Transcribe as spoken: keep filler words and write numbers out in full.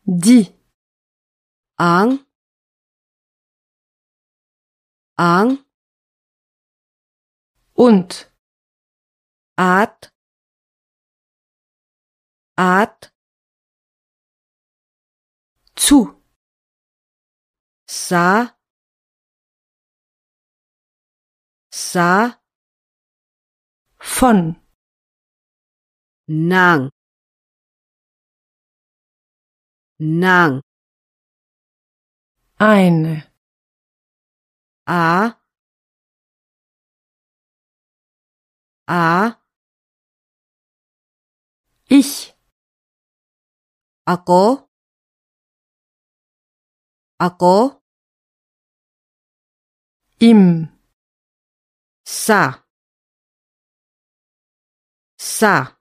Die. Ang. Ang. Und. At. At. Zu. Sa. Sa. Von. Nang. Nang. Eine. A. A. Ich. Ako. Ako. Im. Sa. Sa.